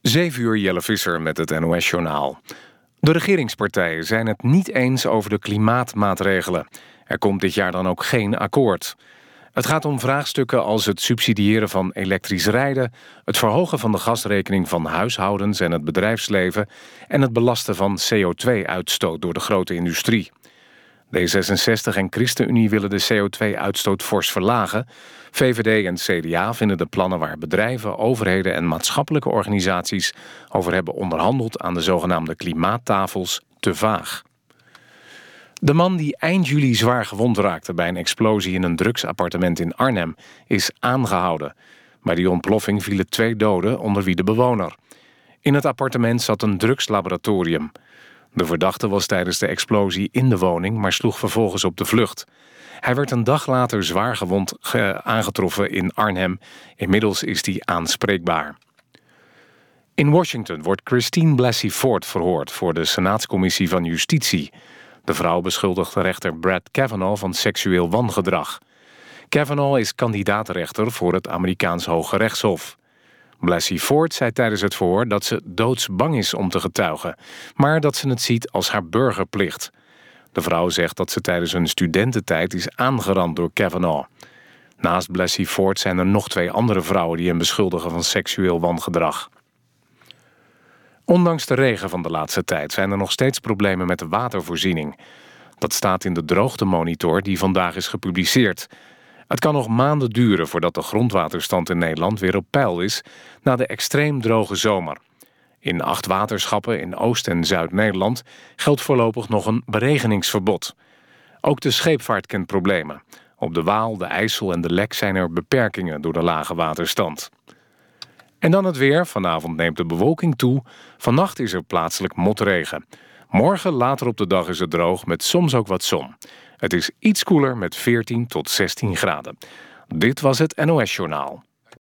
7 uur, Jelle Visser met het NOS-journaal. De regeringspartijen zijn het niet eens over de klimaatmaatregelen. Er komt dit jaar dan ook geen akkoord. Het gaat om vraagstukken als het subsidiëren van elektrisch rijden, het verhogen van de gasrekening van huishoudens en het bedrijfsleven en het belasten van CO2-uitstoot door de grote industrie. D66 en ChristenUnie willen de CO2-uitstoot fors verlagen. VVD en CDA vinden de plannen waar bedrijven, overheden en maatschappelijke organisaties over hebben onderhandeld aan de zogenaamde klimaattafels te vaag. De man die eind juli zwaar gewond raakte bij een explosie in een drugsappartement in Arnhem is aangehouden. Bij die ontploffing vielen 2 doden, onder wie de bewoner. In het appartement zat een drugslaboratorium. De verdachte was tijdens de explosie in de woning, maar sloeg vervolgens op de vlucht. Hij werd een dag later zwaar gewond aangetroffen in Arnhem. Inmiddels is hij aanspreekbaar. In Washington wordt Christine Blasey Ford verhoord voor de Senaatscommissie van Justitie. De vrouw beschuldigt de rechter Brett Kavanaugh van seksueel wangedrag. Kavanaugh is kandidaatrechter voor het Amerikaans Hoge Rechtshof. Blasey Ford zei tijdens het verhoor dat ze doodsbang is om te getuigen, maar dat ze het ziet als haar burgerplicht. De vrouw zegt dat ze tijdens hun studententijd is aangerand door Kavanaugh. Naast Blasey Ford zijn er nog 2 andere vrouwen die hem beschuldigen van seksueel wangedrag. Ondanks de regen van de laatste tijd zijn er nog steeds problemen met de watervoorziening. Dat staat in de droogtemonitor die vandaag is gepubliceerd. Het kan nog maanden duren voordat de grondwaterstand in Nederland weer op peil is na de extreem droge zomer. In 8 waterschappen in Oost- en Zuid-Nederland geldt voorlopig nog een beregeningsverbod. Ook de scheepvaart kent problemen. Op de Waal, de IJssel en de Lek zijn er beperkingen door de lage waterstand. En dan het weer. Vanavond neemt de bewolking toe. Vannacht is er plaatselijk motregen. Morgen later op de dag is het droog met soms ook wat zon. Het is iets koeler met 14 tot 16 graden. Dit was het NOS-journaal.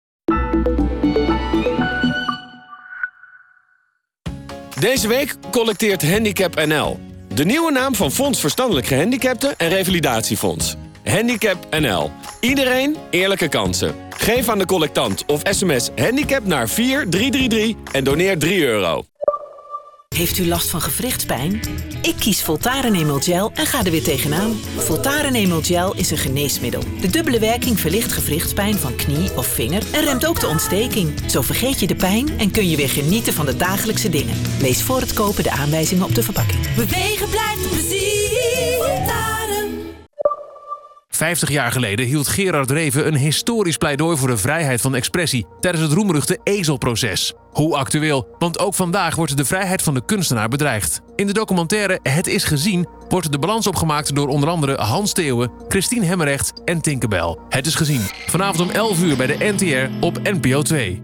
Deze week collecteert Handicap NL. De nieuwe naam van Fonds Verstandelijk Gehandicapten en Revalidatiefonds. Handicap NL. Iedereen eerlijke kansen. Geef aan de collectant of sms handicap naar 4333 en doneer €3. Heeft u last van gewrichtspijn? Ik kies Voltaren Emel Gel en ga er weer tegenaan. Voltaren Emel Gel is een geneesmiddel. De dubbele werking verlicht gewrichtspijn van knie of vinger en remt ook de ontsteking. Zo vergeet je de pijn en kun je weer genieten van de dagelijkse dingen. Lees voor het kopen de aanwijzingen op de verpakking. Bewegen blijft een plezier. Voltaren. 50 jaar geleden hield Gerard Reven een historisch pleidooi voor de vrijheid van expressie tijdens het roemruchte Ezelproces. Hoe actueel, want ook vandaag wordt de vrijheid van de kunstenaar bedreigd. In de documentaire Het is gezien wordt de balans opgemaakt door onder andere Hans Theeuwen, Christine Hemmerrecht en Tinkerbell. Het is gezien. Vanavond om 11 uur bij de NTR op NPO 2.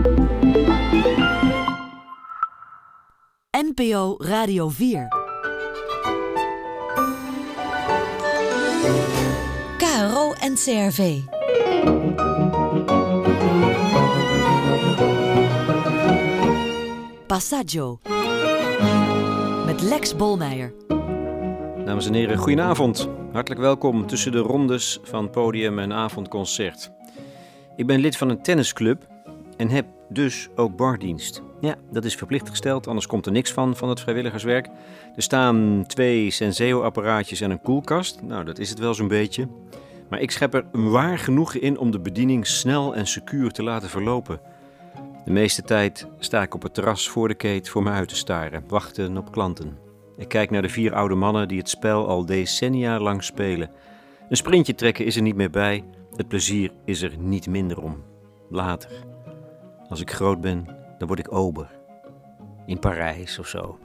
NPO Radio 4. KRO en CRV. Passaggio. Met Lex Bolmeijer. Dames en heren, goedenavond. Hartelijk welkom tussen de rondes van podium en avondconcert. Ik ben lid van een tennisclub en heb dus ook bardienst. Ja, dat is verplicht gesteld, anders komt er niks van het vrijwilligerswerk. Er staan 2 Senseo-apparaatjes en een koelkast. Nou, dat is het wel zo'n beetje. Maar ik schep er waar genoegen in om de bediening snel en secuur te laten verlopen. De meeste tijd sta ik op het terras voor de keet voor me uit te staren, wachten op klanten. Ik kijk naar de 4 oude mannen die het spel al decennia lang spelen. Een sprintje trekken is er niet meer bij, het plezier is er niet minder om. Later, als ik groot ben, dan word ik ober. In Parijs of zo.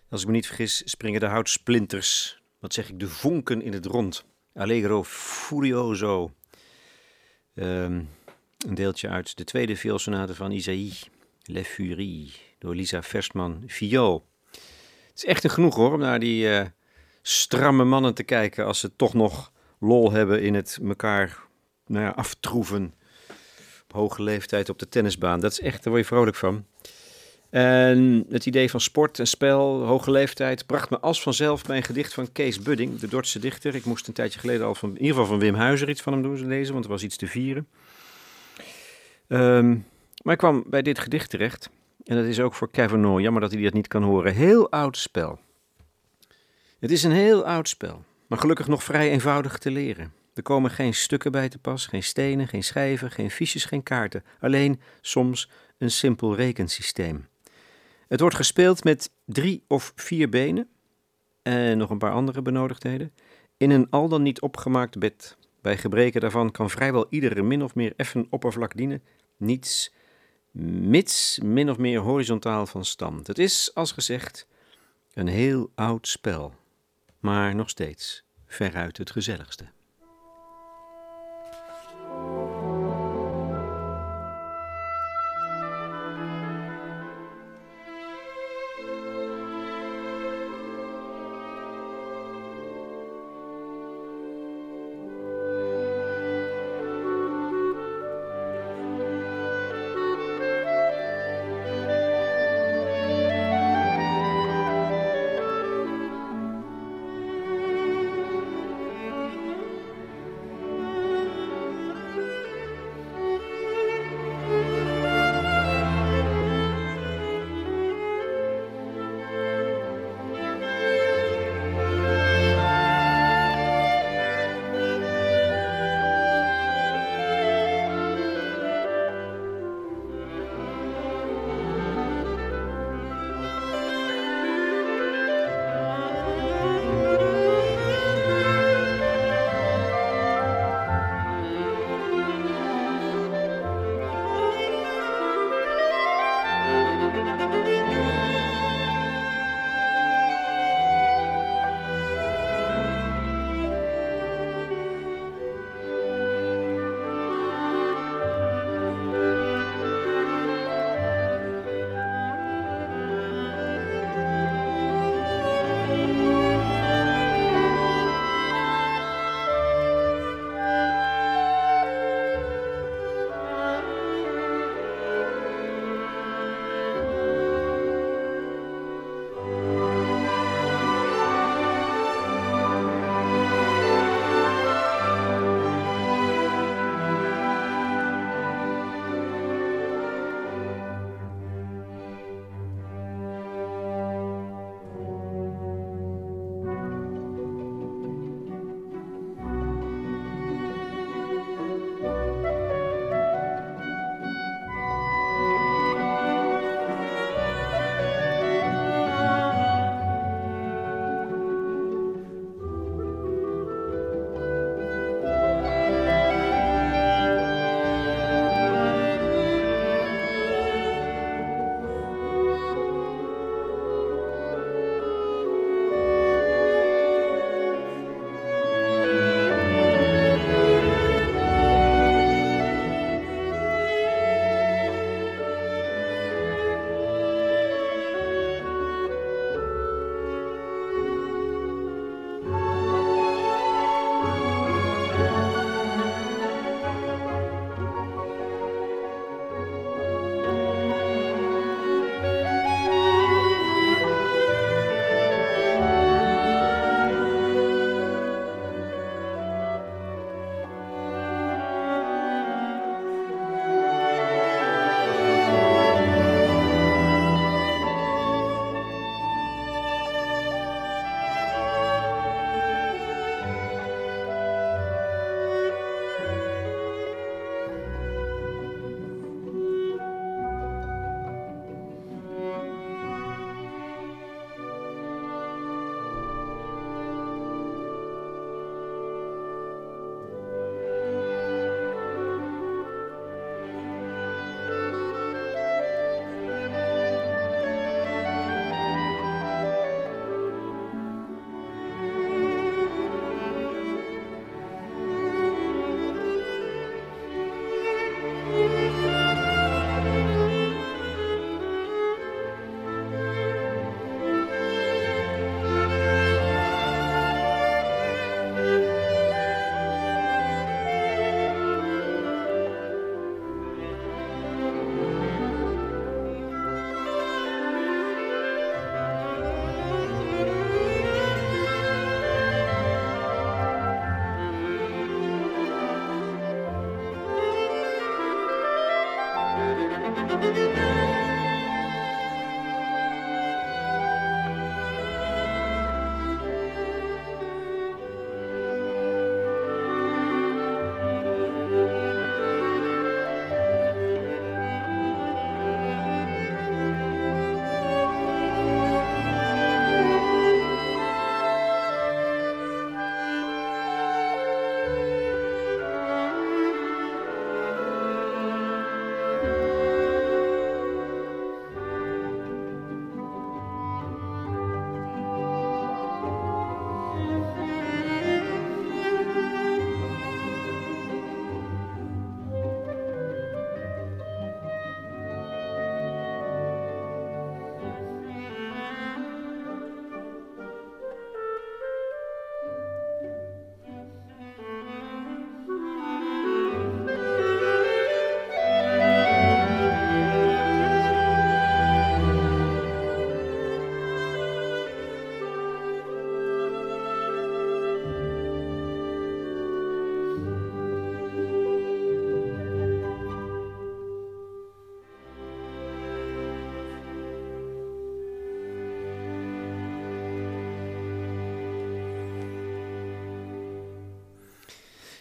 Als ik me niet vergis, springen de houtsplinters, wat zeg ik, de vonken in het rond. Allegro furioso. Een deeltje uit de tweede vioolsonate van Isaïe, Le Furie, door Lisa Verstman, viool. Het is echt een genoeg hoor, om naar die stramme mannen te kijken als ze toch nog lol hebben in het elkaar aftroeven op hoge leeftijd op de tennisbaan. Dat is echt, daar word je vrolijk van. En het idee van sport en spel, hoge leeftijd, bracht me als vanzelf bij een gedicht van Kees Budding, de Dordtse dichter. Ik moest een tijdje geleden al in ieder geval van Wim Huizer iets van hem doen lezen, want er was iets te vieren. Maar ik kwam bij dit gedicht terecht. En dat is ook voor Cavanaugh, jammer dat hij dat niet kan horen. Heel oud spel. Het is een heel oud spel, maar gelukkig nog vrij eenvoudig te leren. Er komen geen stukken bij te pas, geen stenen, geen schijven, geen fiches, geen kaarten. Alleen soms een simpel rekensysteem. Het wordt gespeeld met 3 of 4 benen en nog een paar andere benodigdheden in een al dan niet opgemaakt bed. Bij gebreke daarvan kan vrijwel iedere min of meer effen oppervlak dienen, niets mits min of meer horizontaal van stand. Het is, als gezegd, een heel oud spel, maar nog steeds veruit het gezelligste.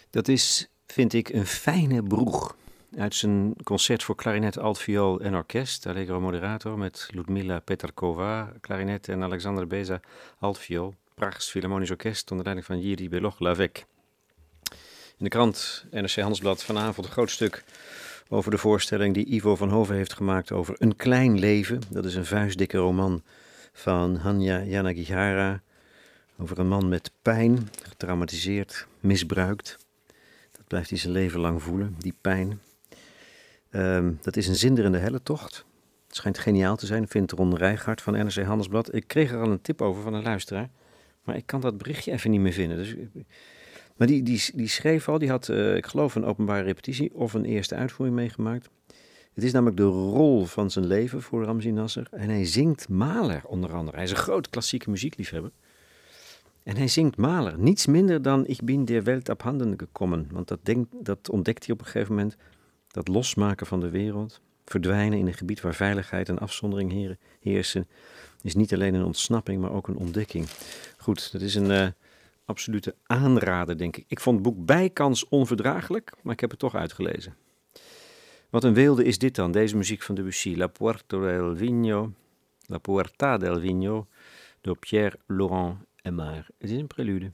Dat is, vind ik, een fijne broeg uit zijn concert voor klarinet, altviool en orkest. Allegro Moderato met Ludmila Petarkova, klarinet en Alexander Beza, altviool. Praags Philharmonisch Orkest onder leiding van Jiří Beloch-Lavec. In de krant NRC Handelsblad vanavond een groot stuk over de voorstelling die Ivo van Hove heeft gemaakt over Een klein leven. Dat is een vuistdikke roman van Hanya Yanagihara over een man met pijn, getraumatiseerd, misbruikt. Dat blijft hij zijn leven lang voelen, die pijn. Dat is een zinderende hellentocht. Het schijnt geniaal te zijn, vindt Ron Rijgaard van NRC Handelsblad. Ik kreeg er al een tip over van een luisteraar, maar ik kan dat berichtje even niet meer vinden. Dus, maar die schreef al, die had, ik geloof, een openbare repetitie of een eerste uitvoering meegemaakt. Het is namelijk de rol van zijn leven voor Ramzi Nasser. En hij zingt Mahler onder andere. Hij is een groot klassieke muziekliefhebber. En hij zingt Mahler, niets minder dan Ik bin der Welt abhanden gekommen. Want dat ontdekt hij op een gegeven moment. Dat losmaken van de wereld, verdwijnen in een gebied waar veiligheid en afzondering heersen, is niet alleen een ontsnapping, maar ook een ontdekking. Goed, dat is een absolute aanrader, denk ik. Ik vond het boek bijkans onverdraaglijk, maar ik heb het toch uitgelezen. Wat een weelde is dit dan, deze muziek van Debussy. La Puerta del Vigno, door Pierre Laurent Aimard. Het is een prelude.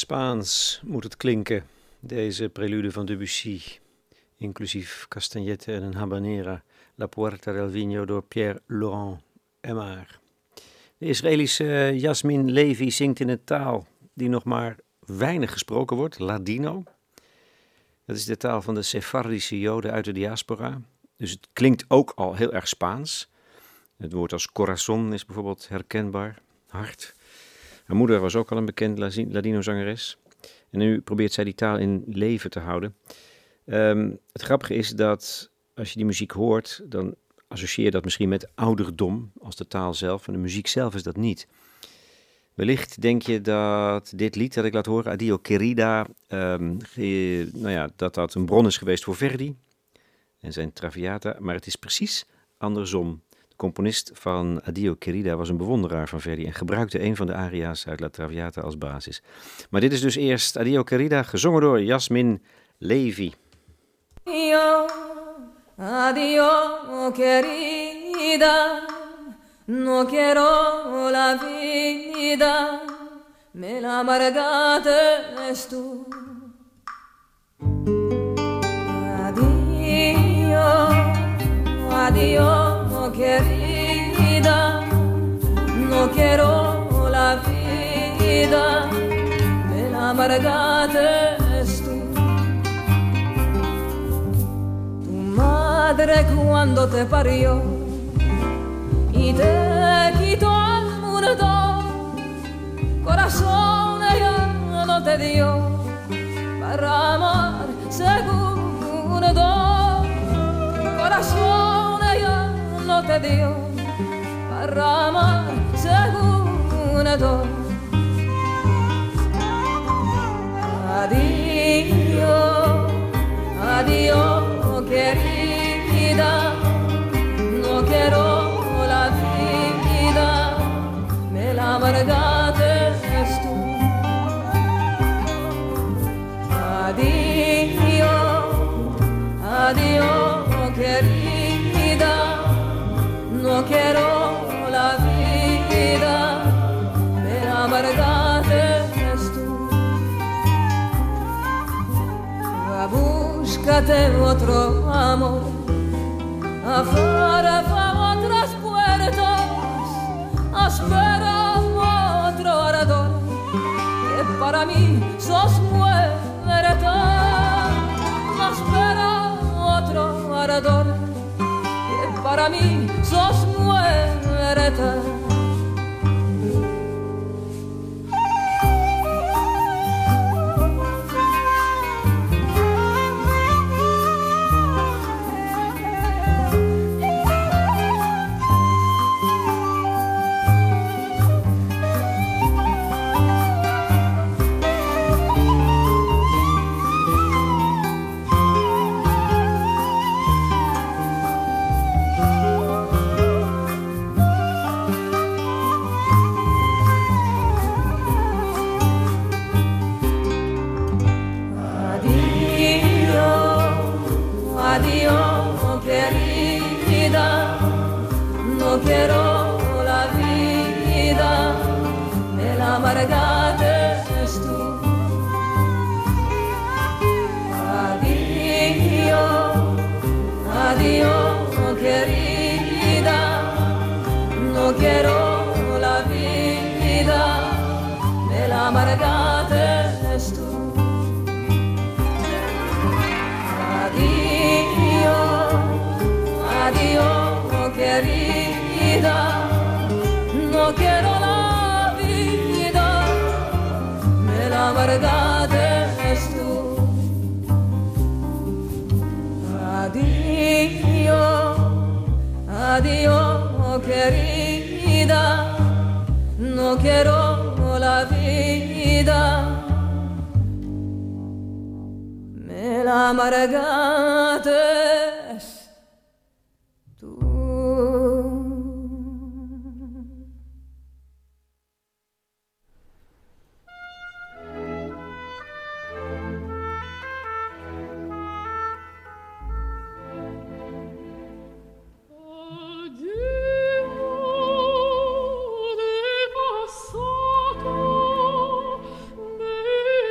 Spaans moet het klinken, deze prelude van Debussy, inclusief castagnette en een habanera, La Puerta del Vino door Pierre-Laurent Aimard. De Israëlische Yasmin Levy zingt in een taal die nog maar weinig gesproken wordt, Ladino. Dat is de taal van de Sephardische Joden uit de diaspora. Dus het klinkt ook al heel erg Spaans. Het woord als corazon is bijvoorbeeld herkenbaar, hart. Haar moeder was ook al een bekend Ladino-zangeres. En nu probeert zij die taal in leven te houden. Het grappige is dat als je die muziek hoort, dan associeer je dat misschien met ouderdom als de taal zelf. En de muziek zelf is dat niet. Wellicht denk je dat dit lied dat ik laat horen, Adio Querida, dat een bron is geweest voor Verdi en zijn Traviata. Maar het is precies andersom. De componist van Adio Querida was een bewonderaar van Verdi en gebruikte een van de aria's uit La Traviata als basis. Maar dit is dus eerst Adio Querida, gezongen door Yasmin Levy. Adio querida, no quiero la vida, me la amargaste tú. Adio, adio querida, no quiero la vida, me la amargaste tú. Madre cuando te parió y te quitó al mundo, corazón ella no te dio para amar segundo, corazón ella no te dio para amar segundo. Adio, adio querida, no quiero la vida, me la amargaste tú. Adio, adio querida, no quiero la vida, me la amargaste tú. Búscate otro amor, afuera otras puertas, espera otro ardor, que para mí sos muerta. Espera otro ardor, que para mí sos muerta. No quiero la vida, me la amargaste tú. Adio, adio querida, no quiero la vida, me la amargaste tú. Adio, adio querida, no quiero la vida, me la amargaste tú. Adio, adio querida, no quiero la vida, me la amargaste tú. Passato,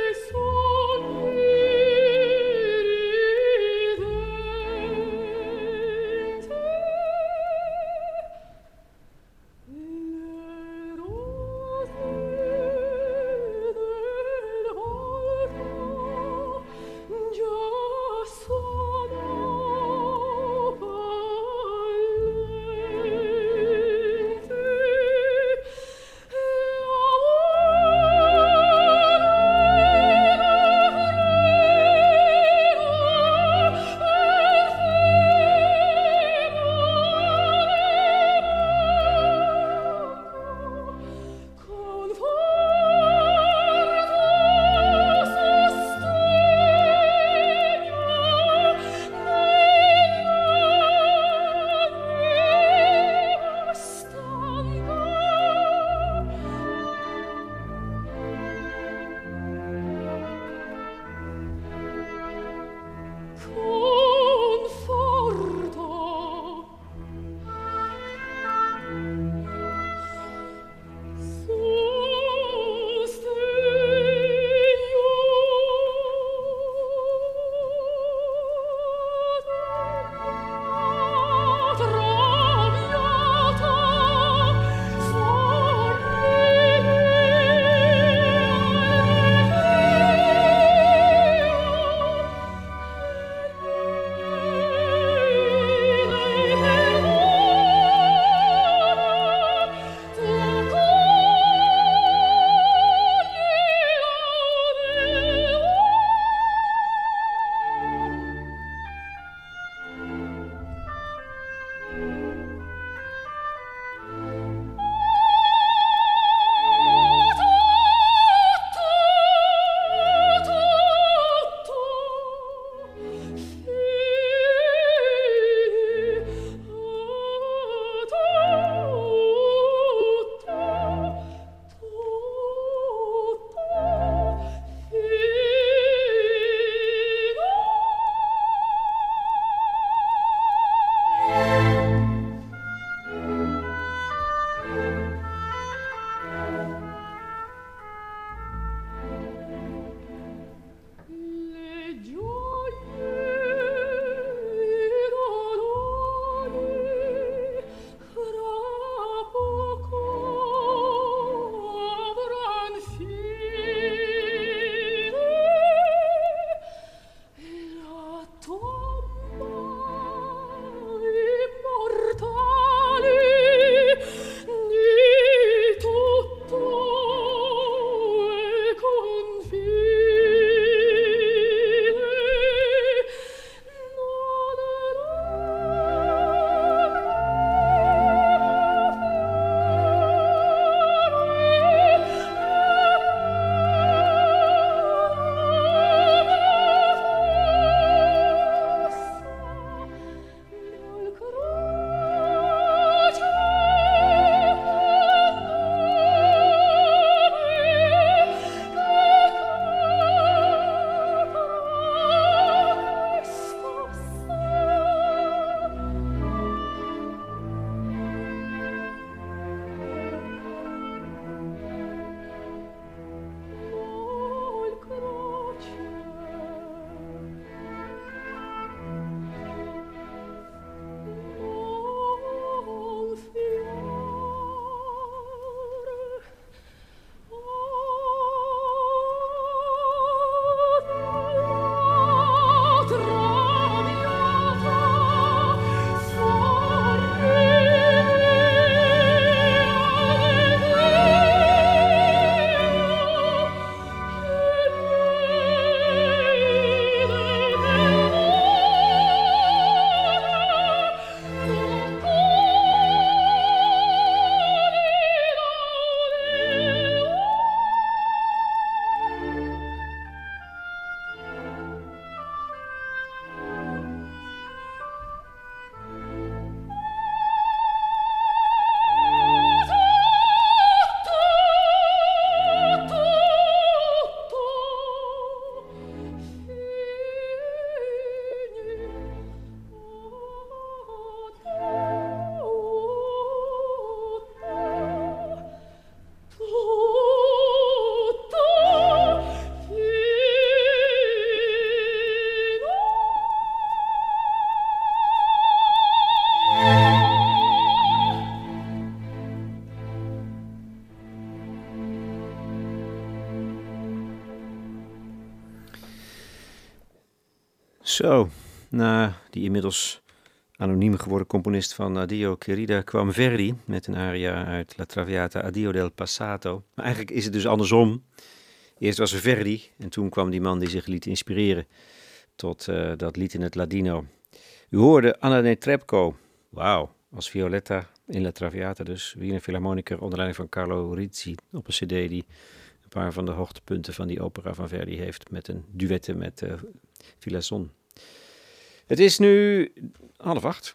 Zo, na die inmiddels anoniem geworden componist van Addio Querida kwam Verdi met een aria uit La Traviata Addio del Passato. Maar eigenlijk is het dus andersom. Eerst was er Verdi en toen kwam die man die zich liet inspireren tot dat lied in het Ladino. U hoorde Anna Netrebko, wauw, als Violetta in La Traviata dus, Wiener Philharmoniker onder leiding van Carlo Rizzi op een cd die een paar van de hoogtepunten van die opera van Verdi heeft met een duette met Filazon. Het is nu 7:30.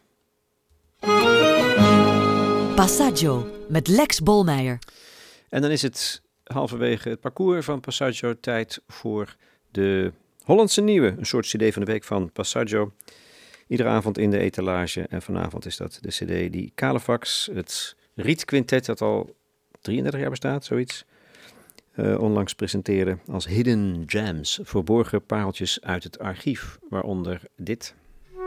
Passaggio met Lex Bolmeijer. En dan is het halverwege het parcours van Passaggio tijd voor de Hollandse Nieuwe. Een soort cd van de week van Passaggio. Iedere avond in de etalage. En vanavond is dat de cd die Calefax, het Rietquintet dat al 33 jaar bestaat, zoiets, onlangs presenteerde als Hidden Gems. Verborgen pareltjes uit het archief, waaronder dit.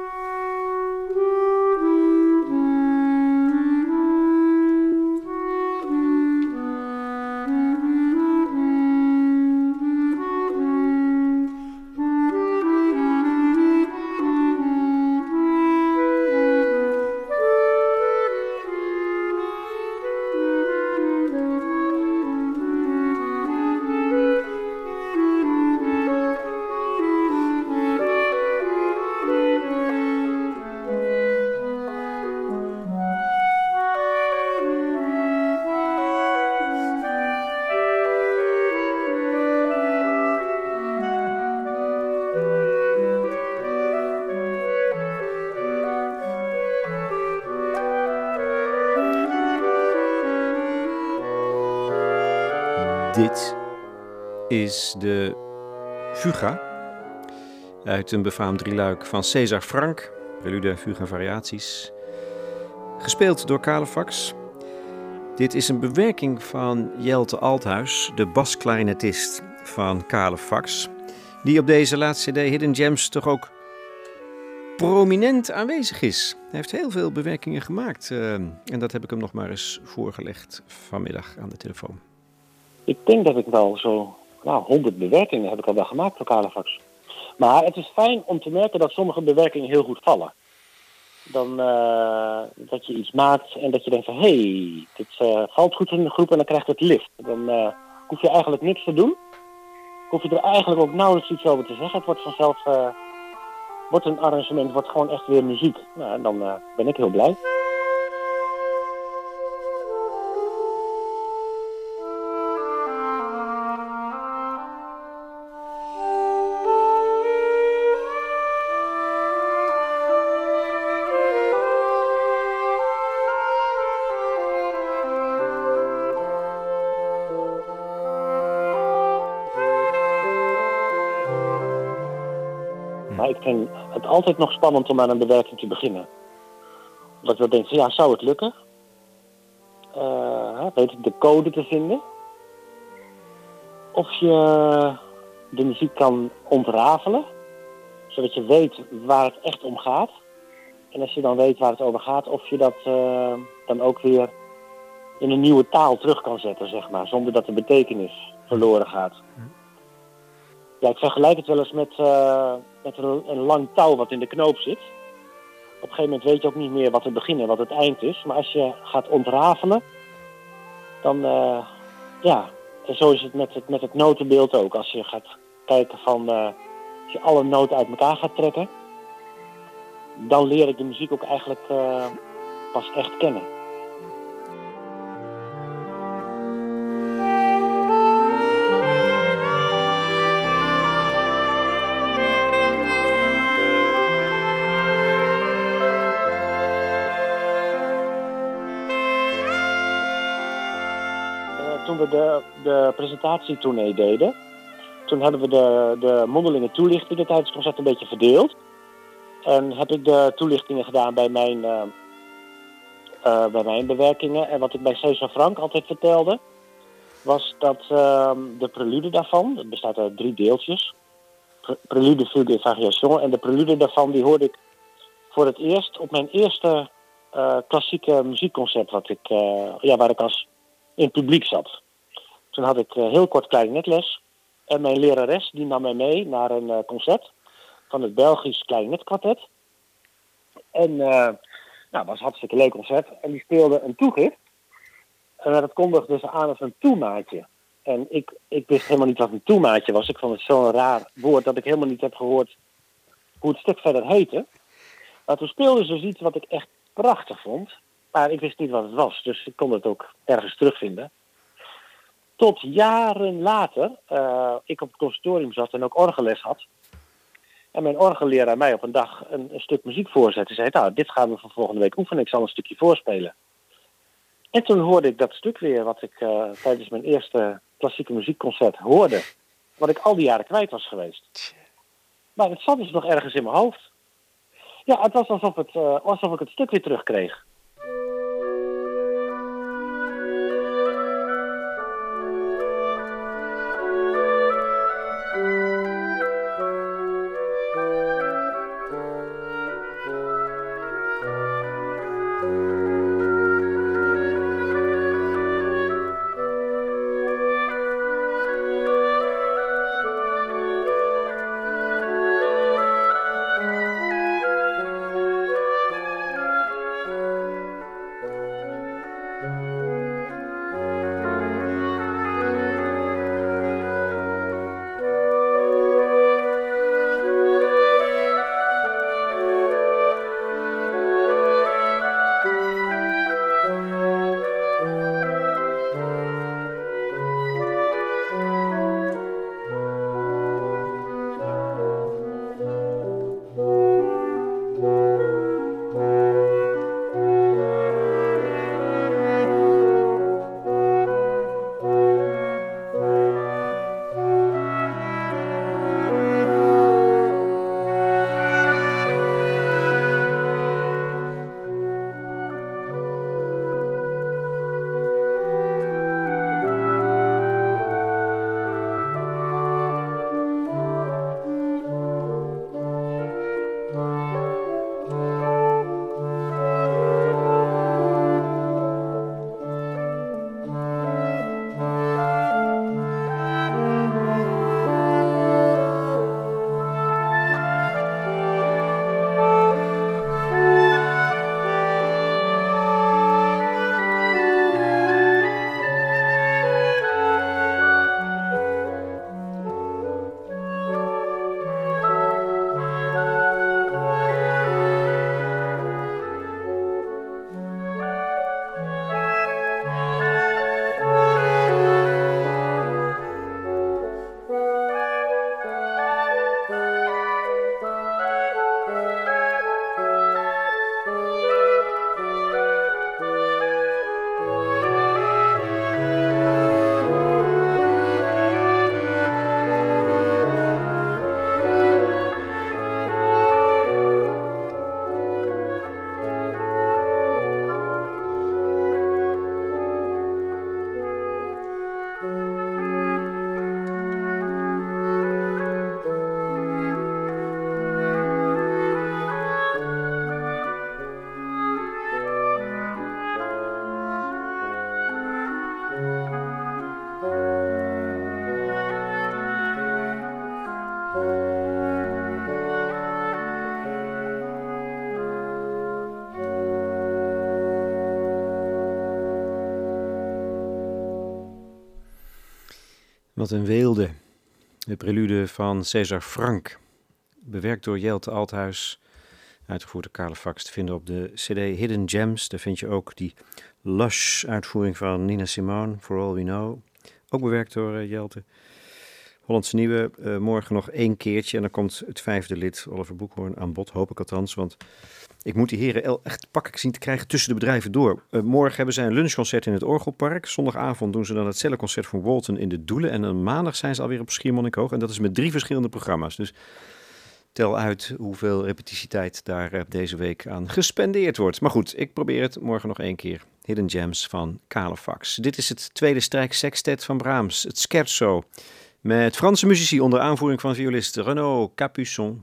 Dit is de Fuga uit een befaamd drieluik van César Franck, prelude, fuga, variaties, gespeeld door Calefax. Dit is een bewerking van Jelte Althuis, de basklarinetist van Calefax, die op deze laatste cd Hidden Gems toch ook prominent aanwezig is. Hij heeft heel veel bewerkingen gemaakt en dat heb ik hem nog maar eens voorgelegd vanmiddag aan de telefoon. Ik denk dat ik wel zo 100 bewerkingen heb ik al wel gemaakt voor Calefax. Maar het is fijn om te merken dat sommige bewerkingen heel goed vallen. Dan dat je iets maakt en dat je denkt van dit valt goed in de groep en dan krijgt het lift. Dan hoef je eigenlijk niks te doen. Hoef je er eigenlijk ook nauwelijks iets over te zeggen. Het wordt vanzelf, wordt een arrangement, wordt gewoon echt weer muziek. Nou, en dan ben ik heel blij. Maar ik vind het altijd nog spannend om aan een bewerking te beginnen. Omdat ik wel denk, zou het lukken? Weet ik de code te vinden? Of je de muziek kan ontrafelen, zodat je weet waar het echt om gaat. En als je dan weet waar het over gaat, of je dat dan ook weer in een nieuwe taal terug kan zetten, zeg maar, zonder dat de betekenis verloren gaat. Ja, ik vergelijk het wel eens met een lang touw wat in de knoop zit. Op een gegeven moment weet je ook niet meer wat het begin en wat het eind is. Maar als je gaat ontrafelen, dan en zo is het met het notenbeeld ook. Als je gaat kijken van, als je alle noten uit elkaar gaat trekken, dan leer ik de muziek ook eigenlijk pas echt kennen. Toen we de presentatietournee deden, toen hebben we de mondelinge toelichtingen tijdens het concert een beetje verdeeld. En heb ik de toelichtingen gedaan bij mijn bewerkingen. En wat ik bij César Franck altijd vertelde, was dat de prelude daarvan, het bestaat uit 3 deeltjes, prelude, fugue en variation. En de prelude daarvan die hoorde ik voor het eerst op mijn eerste klassieke muziekconcert waar ik als in het publiek zat. Toen had ik heel kort klarinetles en mijn lerares die nam mij mee naar een concert van het Belgisch Klarinetkwartet. En dat was een hartstikke leuk concert. En die speelde een toegift. En dat kondigde ze aan als een toemaatje. En ik wist helemaal niet wat een toemaatje was. Ik vond het zo'n raar woord dat ik helemaal niet heb gehoord hoe het stuk verder heette. Maar toen speelden ze dus iets wat ik echt prachtig vond. Maar ik wist niet wat het was. Dus ik kon het ook ergens terugvinden. Tot jaren later ik op het conservatorium zat en ook orgelles had. En mijn orgelleraar mij op een dag een stuk muziek voorzette. Zei, nou, dit gaan we voor volgende week oefenen. Ik zal een stukje voorspelen. En toen hoorde ik dat stuk weer wat ik tijdens mijn eerste klassieke muziekconcert hoorde. Wat ik al die jaren kwijt was geweest. Maar het zat dus nog ergens in mijn hoofd. Ja, het was alsof ik het stuk weer terugkreeg. Wat een weelde. De prelude van César Franck. Bewerkt door Jelte Althuis. Uitgevoerd door Carla Fax. Te vinden op de CD Hidden Gems. Daar vind je ook die lush uitvoering van Nina Simone. For All We Know. Ook bewerkt door Jelte. Hollandse Nieuwe. Morgen nog 1 keertje. En dan komt het 5e lid, Oliver Boekhoorn, aan bod. Hoop ik althans. Want ik moet die heren echt pakken zien te krijgen tussen de bedrijven door. Morgen hebben zij een lunchconcert in het Orgelpark. Zondagavond doen ze dan het cellenconcert van Walton in de Doelen. En dan maandag zijn ze alweer op Schiermonnikoog. En dat is met 3 verschillende programma's. Dus tel uit hoeveel repetitietijd daar deze week aan gespendeerd wordt. Maar goed, ik probeer het morgen nog 1 keer. Hidden Gems van Carla Fax. Dit is het tweede strijksextet van Brahms. Het Scherzo. Met Franse muzici onder aanvoering van violist Renaud Capuçon.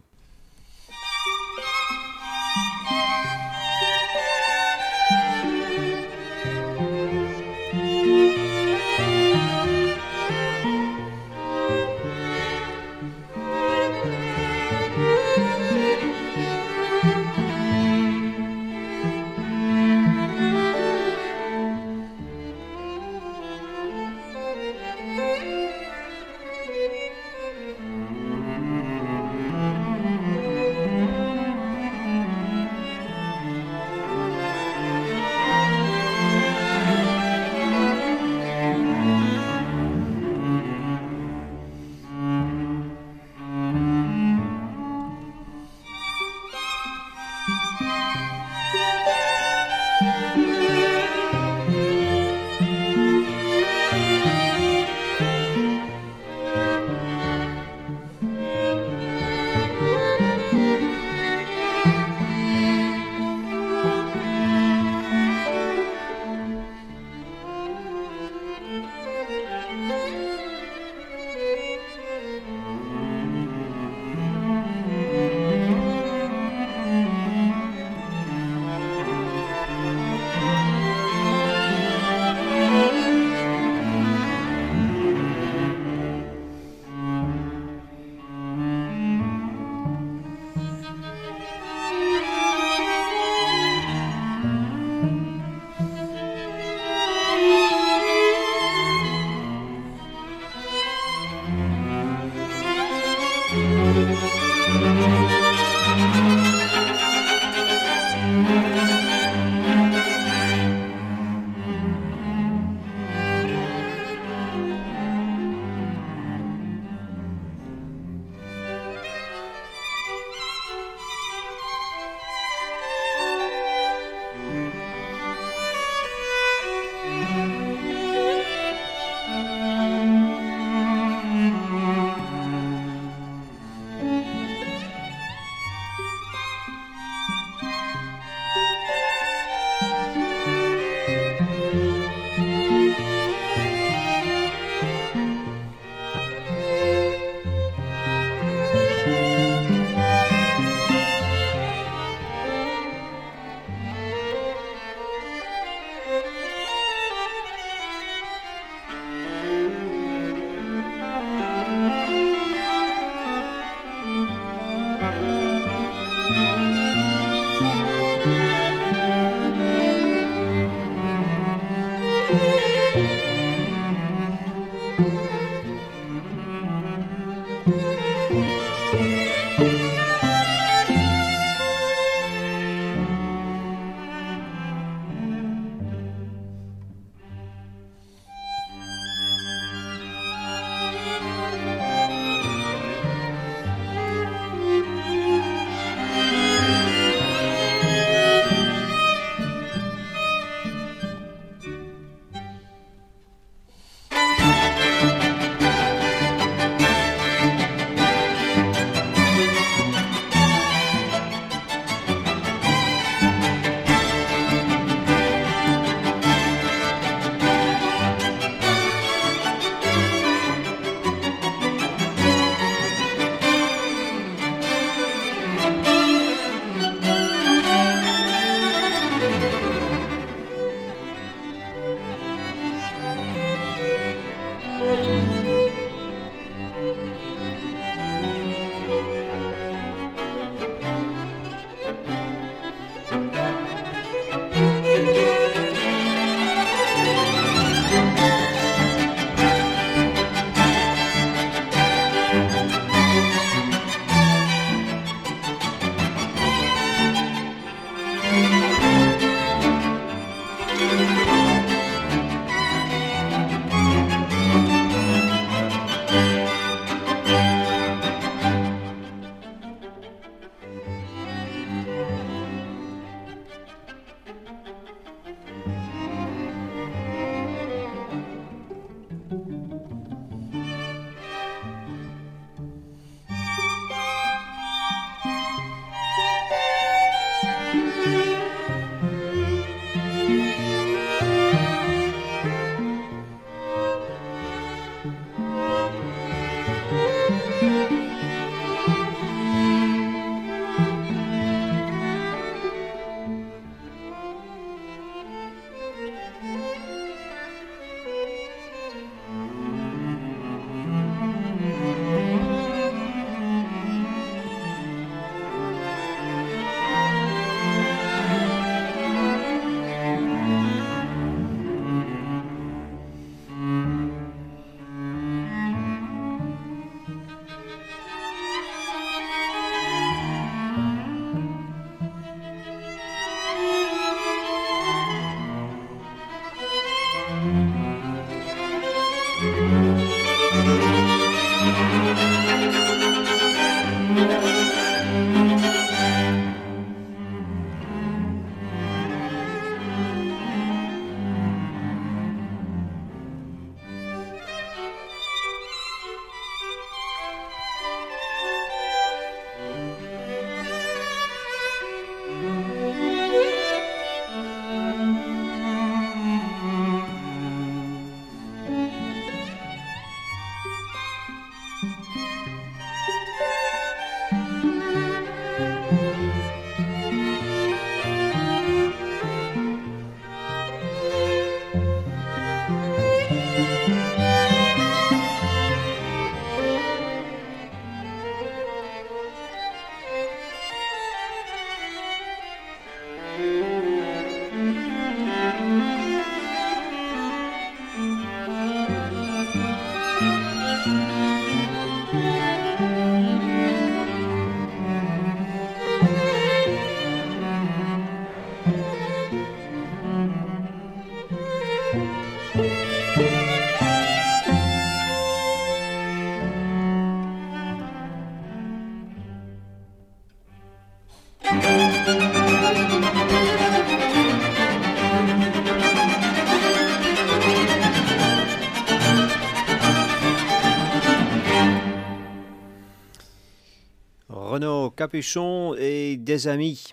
Renaud Capuçon et des Amis.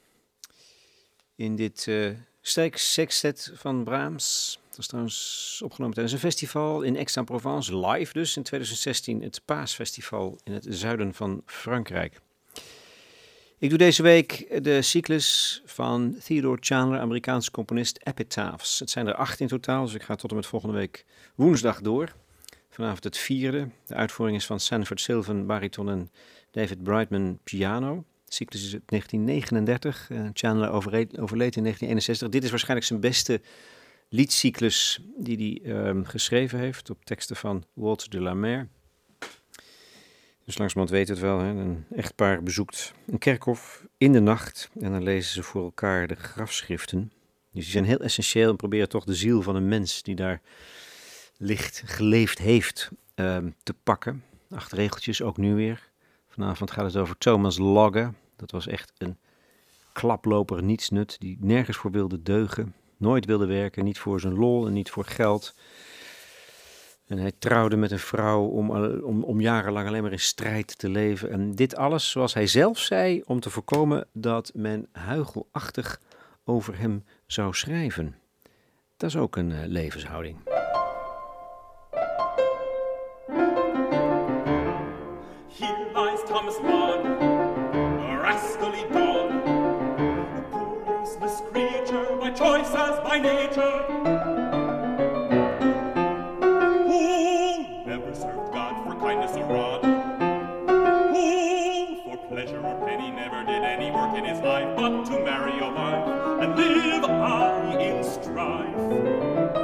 In dit sextet van Brahms. Dat is trouwens opgenomen tijdens een festival in Aix-en-Provence. Live dus in 2016. Het Paasfestival in het zuiden van Frankrijk. Ik doe deze week de cyclus van Theodore Chandler, Amerikaanse componist, Epitaphs. Het zijn er 8 in totaal, dus ik ga tot en met volgende week woensdag door. Vanavond het 4e. De uitvoering is van Sanford Sylvan, bariton en David Brightman, piano. De cyclus is uit 1939. Chandler overleed in 1961. Dit is waarschijnlijk zijn beste liedcyclus die hij geschreven heeft op teksten van Walter de la Mare. Dus langzamerhand weet het wel. Hè? Een echtpaar bezoekt een kerkhof in de nacht en dan lezen ze voor elkaar de grafschriften. Dus die zijn heel essentieel en proberen toch de ziel van een mens die daar geleefd heeft te pakken. 8 regeltjes, ook nu weer. Vanavond gaat het over Thomas Logge. Dat was echt een klaploper, nietsnut, die nergens voor wilde deugen. Nooit wilde werken, niet voor zijn lol en niet voor geld. En hij trouwde met een vrouw om jarenlang alleen maar in strijd te leven. En dit alles, zoals hij zelf zei, om te voorkomen dat men huichelachtig over hem zou schrijven. Dat is ook een levenshouding. Here lies Thomas Logge, a rascally dog, a poor useless creature, by choice as by nature, who never served God for kindness or rod, who for pleasure or penny never did any work in his life, but to marry a wife and live aye in strife.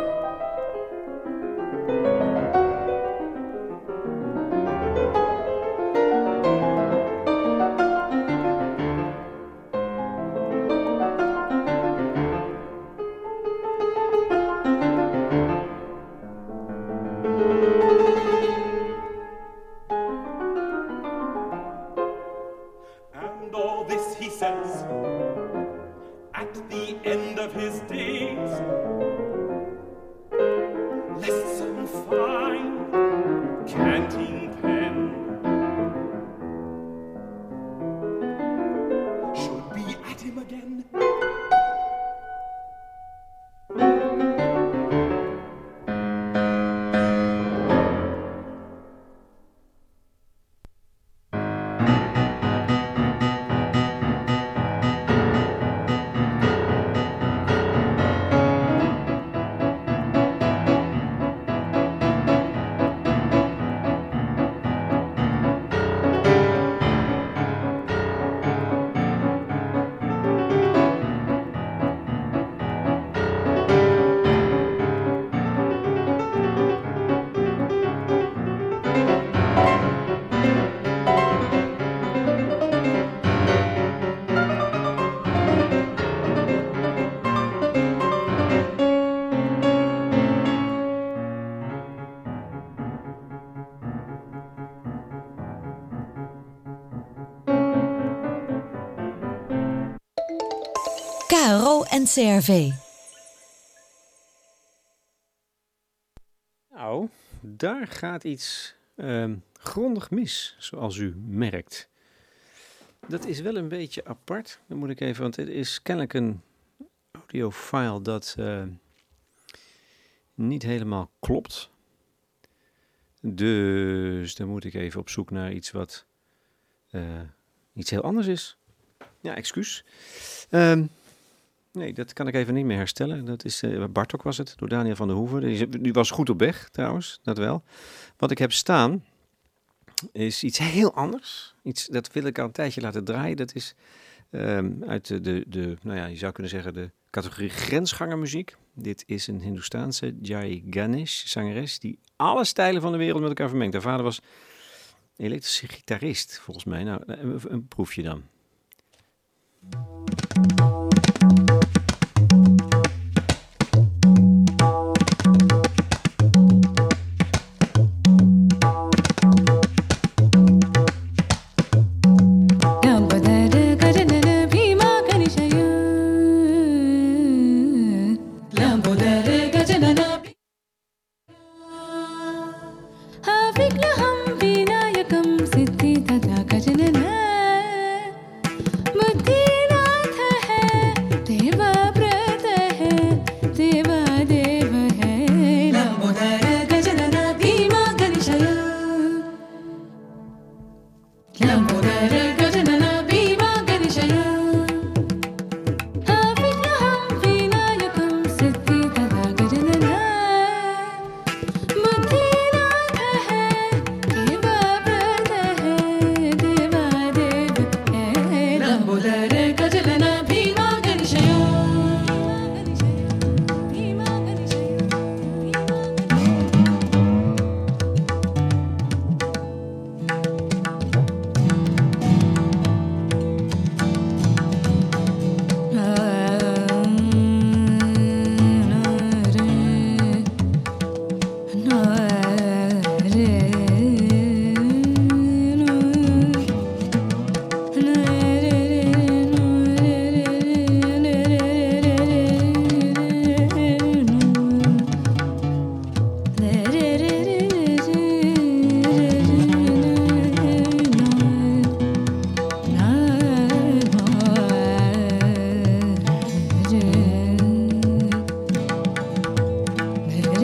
KRO NCRV. Nou, daar gaat iets grondig mis, zoals u merkt. Dat is wel een beetje apart. Dan moet ik even, want het is kennelijk een audiofile dat niet helemaal klopt. Dus dan moet ik even op zoek naar iets wat iets heel anders is. Ja, excuus. Nee, dat kan ik even niet meer herstellen. Dat is Bartok was het, door Daniel van der Hoeven. Die was goed op weg trouwens, dat wel. Wat ik heb staan is iets heel anders. Iets dat wil ik al een tijdje laten draaien. Dat is uit de nou ja, je zou kunnen zeggen de categorie grensgangermuziek. Dit is een Hindoestaanse Jai Ganesh zangeres die alle stijlen van de wereld met elkaar vermengt. Haar vader was elektrische gitarist, volgens mij. Nou, een proefje dan.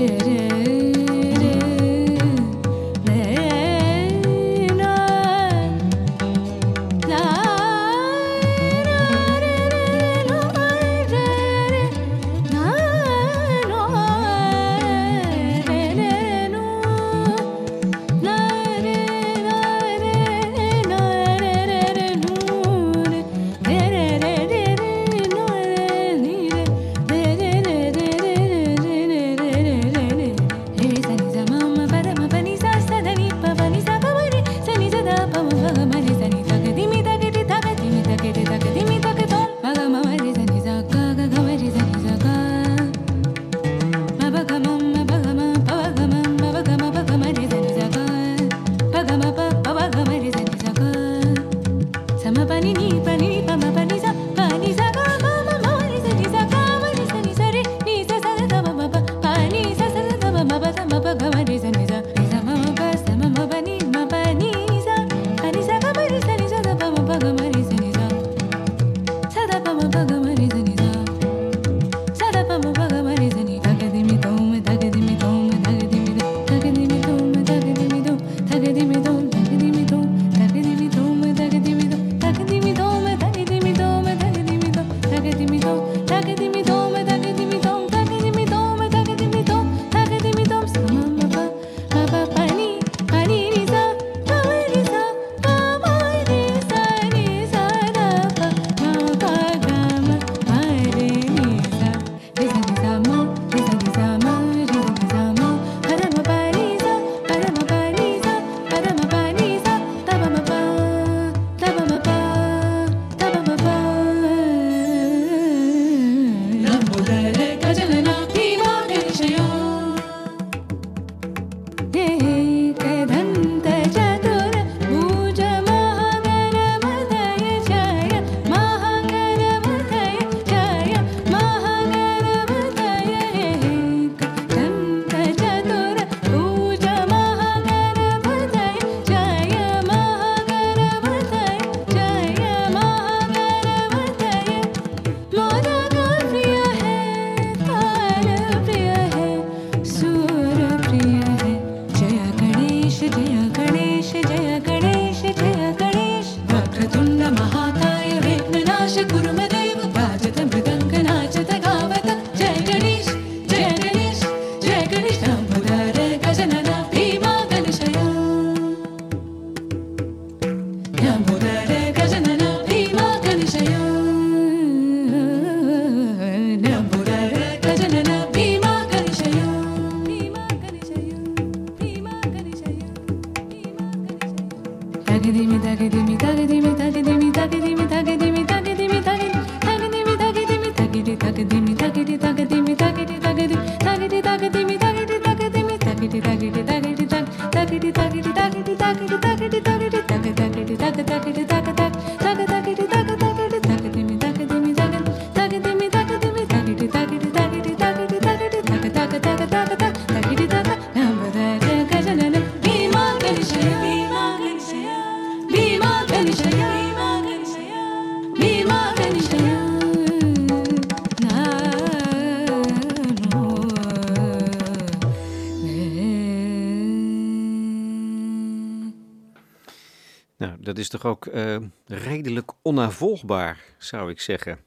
Dat is toch ook redelijk onnavolgbaar, zou ik zeggen.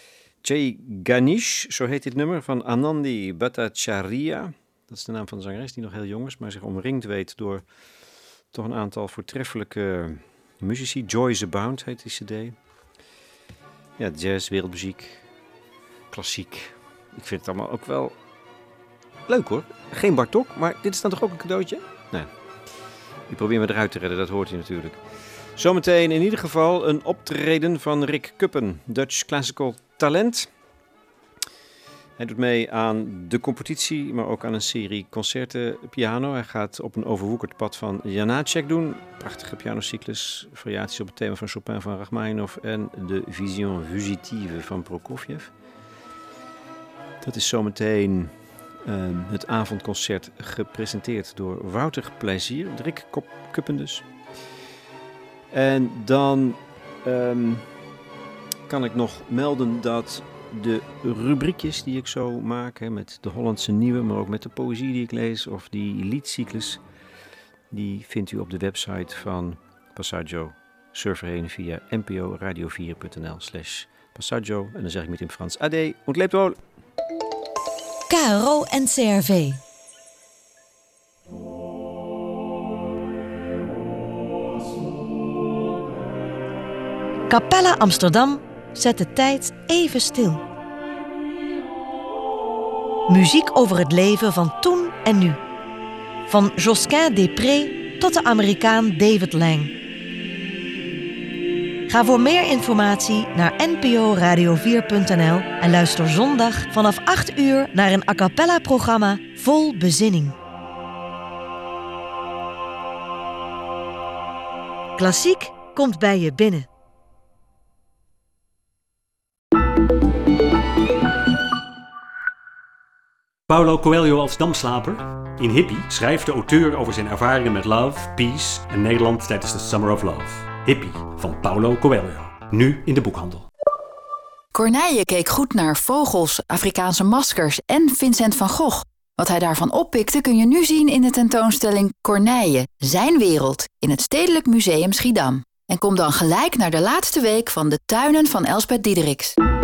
Jai Ganesh, zo heet dit nummer, van Anandi Bhattacharya. Dat is de naam van de zangeres die nog heel jong is, maar zich omringd weet door toch een aantal voortreffelijke muzici. Joy's Abound heet die cd. Ja, jazz, wereldmuziek, klassiek. Ik vind het allemaal ook wel leuk hoor. Geen Bartok, maar dit is dan toch ook een cadeautje? Nee. Ik probeer me eruit te redden, dat hoort u natuurlijk. Zometeen in ieder geval een optreden van Rick Kuppen, Dutch Classical Talent. Hij doet mee aan de competitie, maar ook aan een serie concerten piano. Hij gaat op een overwoekerd pad van Janáček doen. Prachtige pianocyclus, variaties op het thema van Chopin, van Rachmaninoff en de Vision Fugitive van Prokofjev. Dat is zometeen het avondconcert gepresenteerd door Wouter Plezier, Rick Kuppen dus. En dan kan ik nog melden dat de rubriekjes die ik zo maak, hè, met de Hollandse Nieuwe, maar ook met de poëzie die ik lees of die liedcyclus, die vindt u op de website van Passaggio. Surf erheen via nporadio4.nl/Passaggio. En dan zeg ik met in Frans, ade und lebt wohl. KRO NCRV. Capella Amsterdam zet de tijd even stil. Muziek over het leven van toen en nu. Van Josquin des Prez tot de Amerikaan David Lang. Ga voor meer informatie naar nporadio4.nl en luister zondag vanaf 8 uur naar een a cappella-programma vol bezinning. Klassiek komt bij je binnen. Paulo Coelho als damslaper? In Hippie schrijft de auteur over zijn ervaringen met love, peace en Nederland tijdens de Summer of Love. Hippie van Paulo Coelho. Nu in de boekhandel. Corneille keek goed naar vogels, Afrikaanse maskers en Vincent van Gogh. Wat hij daarvan oppikte kun je nu zien in de tentoonstelling Corneille, zijn wereld, in het Stedelijk Museum Schiedam. En kom dan gelijk naar de laatste week van de Tuinen van Elsbeth Diederiks.